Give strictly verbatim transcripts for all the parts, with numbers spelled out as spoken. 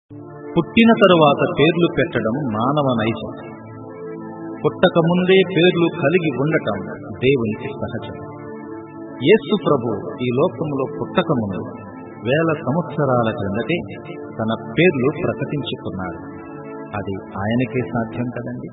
పుట్టిన తరువాత పేర్లు పెట్టడం మానవ నైజం. పుట్టక ముందే పేర్లు కలిగి ఉండటం దేవునికి సహజం. యేసు ప్రభు ఈ లోకంలో పుట్టక ముందు వేల సంవత్సరాల క్రిందటే తన పేర్లు ప్రకటించుకున్నాడు. అది ఆయనకే సాధ్యం కదండి.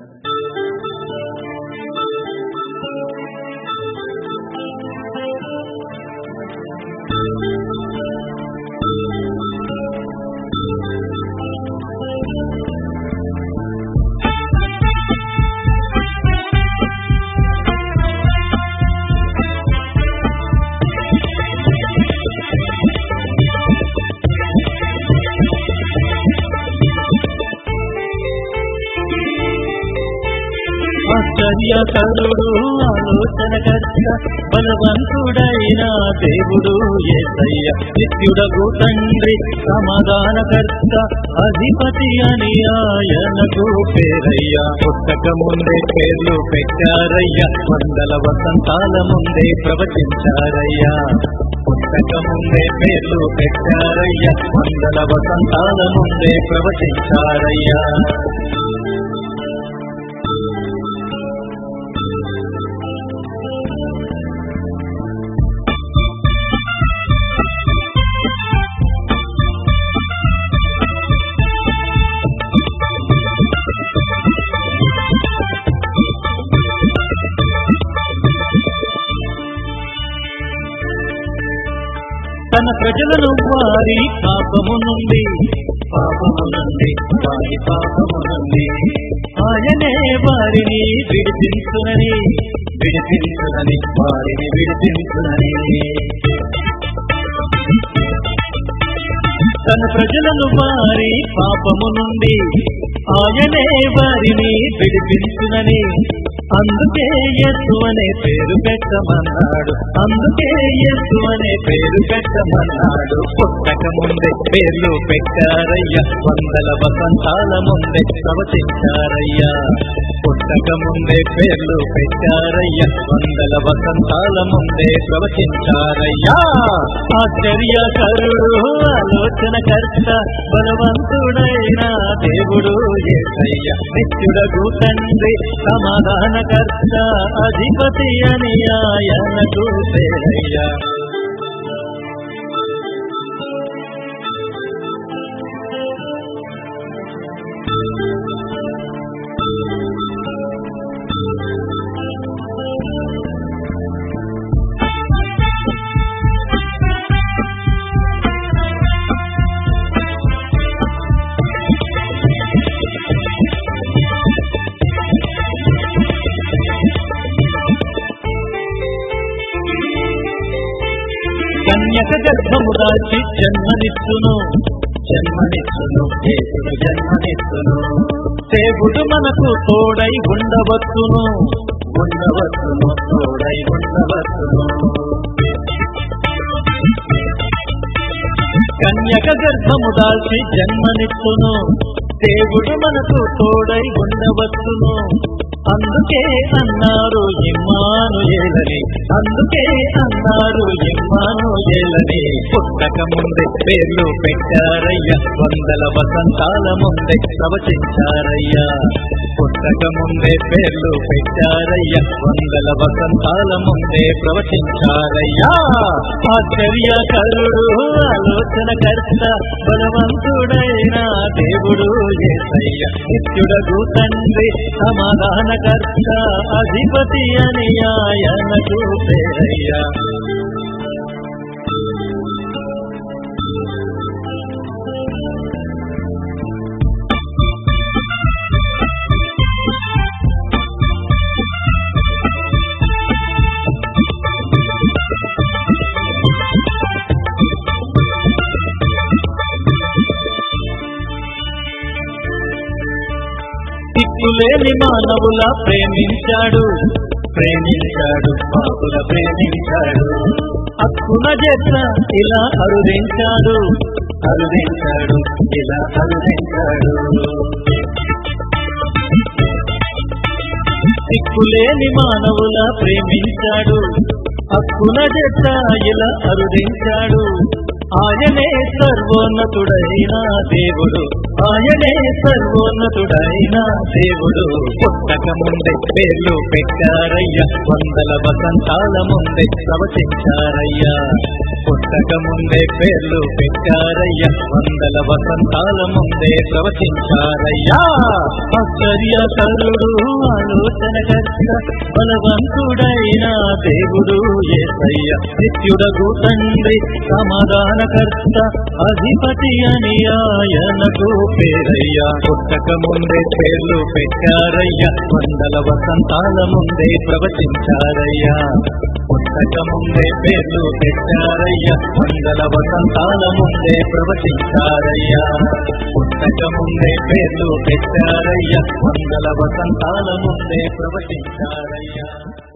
ఆశ్చర్యకరుడు, ఆలోచనకర్త, బలవంతుడైన దేవుడు యేసయ్య. నిత్యుడగు తండ్రి, సమాధానకర్త, అధిపతి అని ఆయనకు పేరయ్య. పుట్టక ముందే పేర్లు పెట్టారయ్యా, వందల వసంతాల ముందే ప్రవచించారయ్యా. పుట్టక ముందే పేర్లు పెట్టారయ్యా, వందల వసంతాల ముందే ప్రవచించారయ్యా. తన ప్రజలను వారి పాపము నుండి పాపము నుండి వారి పాపము నుండి ఆయనే వారిని విడిపించునని విడిపించునని వారిని విడిపించునని తన ప్రజలను వారి పాపము నుండి ఆయనే వారిని విడిపించునని అందుకే యేసు అనే పేరు పెట్టమన్నాడు. అందుకే యేసు అనే పేరు పెట్టమన్నాడు. పుట్టక ముందే పేర్లు పెట్టారయ్యా, వందల వసంతాల ముందే ప్రవచించారయ్యా. పుట్టక ముందే పేర్లు పెట్టారయ్యా, వందల వసంతాల ముందే ప్రవచించారయ్యా. ఆశ్చర్యకరుడు, ఆలోచనకర్త, బలవంతుడైన దేవుడు యేసయ్య. నిత్యుడగు తండ్రి, సమాధానకర్త, అధిపతి అని ఆయనకు పేరయ్యా. కన్యక గర్భము దాల్చి జన్మనిచ్చును జన్మనిచ్చును యేసును జన్మనిచ్చును. దేవుడు మనకు తోడై ఉండవచ్చును ఉండవచ్చును తోడై ఉండవచ్చును. కన్యక గర్భము దాల్చి జన్మనిచ్చును, దేవుడు మనకు తోడై ఉండవచ్చును. అందుకే అన్నారు ఇమ్మానుయేలని, అందుకే అన్నారు ఇమ్మానుయేలని. పుట్టక ముందే పేర్లు పెట్టారయ్యా, వందల వసంతాల ముందే ప్రవచించారయ్యా. పుట్టక ముందే పేర్లు పెట్టారయ్యా, వందల వసంతాల ముందే ప్రవచించారయ్యా. ఆశ్చర్యకరుడు, ఆలోచనకర్త, బలవంతుడైన దేవుడు యేసయ్య. నిత్యుడగు తండ్రి, సమాధానకర్త, అధిపతి అని ఆయనకు పేరయ్యా. దిక్కులేని మానవుల ప్రేమించాడు ప్రేమించాడు పాపుల ప్రేమించాడు. హక్కున చేత ఇలా అరుదించాడు అరుదించాడు ఇలా అరుదించాడు. దిక్కులేని మానవుల ప్రేమించాడు, హక్కున చేత ఇలా అరుదించాడు. ఆయనే సర్వోన్నతుడైన దేవుడు, ఆయనే సర్వోన్నతుడైన దేవుడు. పుట్టక ముందే పేర్లు పెట్టారయ్యా, వందల వసంతాల ముందే ప్రవచించారయ్యా. పుట్టక ముందే పేర్లు పెట్టారయ్యా, వందల వసంతాల ముందే ప్రవచించారయ్యా. ఆశ్చర్యకరుడు, ఆలోచనకర్త, బలవంతుడైన దేవుడు యేసయ్య. నిత్యుడగు తండ్రి, సమాధానకర్త, అధిపతి అని ఆయనకు పేరయ్యా. పుట్టక ముందే పేర్లు పెట్టారయ్యా, వందల వసంతాల ముందే ప్రవచించారయ్యా. పుట్టక ముందే పేర్లు పెట్టారయ్యా, వందల వసంతాల ముందే ప్రవచించారయ్యా. పుట్టక ముందే పేర్లు పెట్టారయ్యా, వందల వసంతాల ముందే ప్రవచించారయ్యా.